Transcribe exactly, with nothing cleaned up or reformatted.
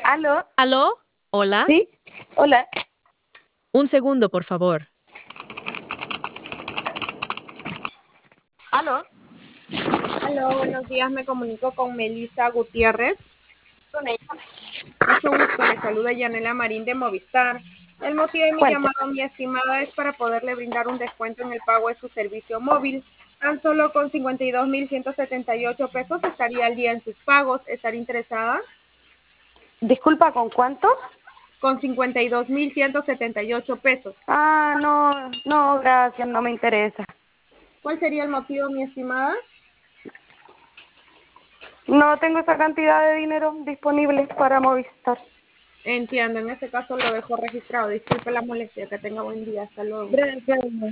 ¿Aló? ¿Aló? ¿Hola? ¿Sí? Hola. Un segundo, por favor. ¿Aló? Aló, buenos días, me comunico con Melissa Gutiérrez. Con ella. Mucho gusto, le saluda Yanela Marín de Movistar. El motivo de mi Cuente. llamado, mi estimada, es para poderle brindar un descuento en el pago de su servicio móvil. Tan solo con cincuenta y dos mil ciento setenta y ocho pesos estaría al día en sus pagos. ¿Estaría interesada? Disculpa, ¿con cuánto? Con cincuenta y dos mil ciento setenta y ocho pesos. Ah, no, no, gracias, no me interesa. ¿Cuál sería el motivo, mi estimada? No tengo esa cantidad de dinero disponible para Movistar. Entiendo, en este caso lo dejo registrado. Disculpe la molestia, que tenga buen día. Hasta luego. Gracias.